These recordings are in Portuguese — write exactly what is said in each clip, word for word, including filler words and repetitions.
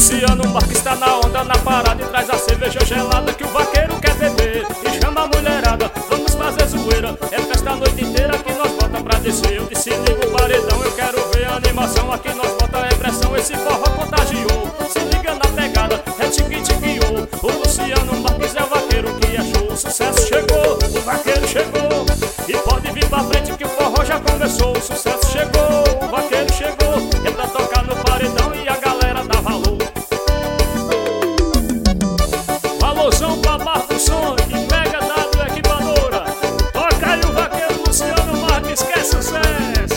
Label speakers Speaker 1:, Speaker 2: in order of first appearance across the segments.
Speaker 1: Luciano Marques está na onda, na parada e traz a cerveja gelada que o vaqueiro quer beber. E chama a mulherada, vamos fazer zoeira. É festa a noite inteira que nós bota pra descer. Eu disse liga o paredão, eu quero ver a animação. Aqui nós bota é pressão, esse forró contagiou. Se liga na pegada, é tique-tique-ô. O Luciano Marques é o vaqueiro que é show. O sucesso chegou, o vaqueiro chegou. E pode vir pra frente que o forró já começou. O sucesso chegou, o vaqueiro chegou. É pra tocar no paredão e a galera dá valor. Valorzão pra barra do som e Mega W Equipadora. Toca aí o vaqueiro Luciano Marques, que é sucesso.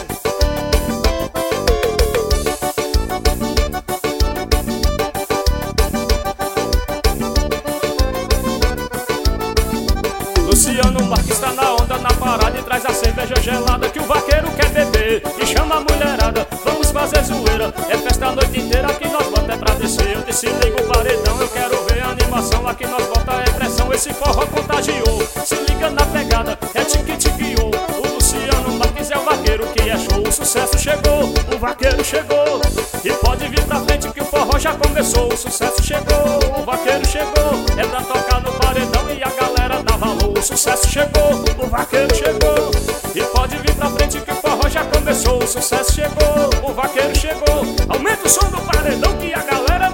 Speaker 1: Luciano Marques tá na onda, na parada e traz a cerveja gelada que o vaqueiro quer beber. E chama a mulherada, vamos fazer zoeira. É festa a noite inteira que nós bota é pra descer. Eu disse liga o paredão, eu quero ver a animação. Aqui nós bota é pressão, esse forró contagiou. Se liga na pegada, é tique-tique-ô. O Luciano Marques é o vaqueiro que é show. O sucesso chegou, o vaqueiro chegou. E pode vir pra frente que o forró já começou. O sucesso chegou, o vaqueiro chegou. É pra tocar no paredão e a galera dá valor. O sucesso chegou, o vaqueiro chegou. E pode vir pra frente que o forró já começou. O sucesso chegou, o vaqueiro chegou. Aumenta o som do paredão que a galera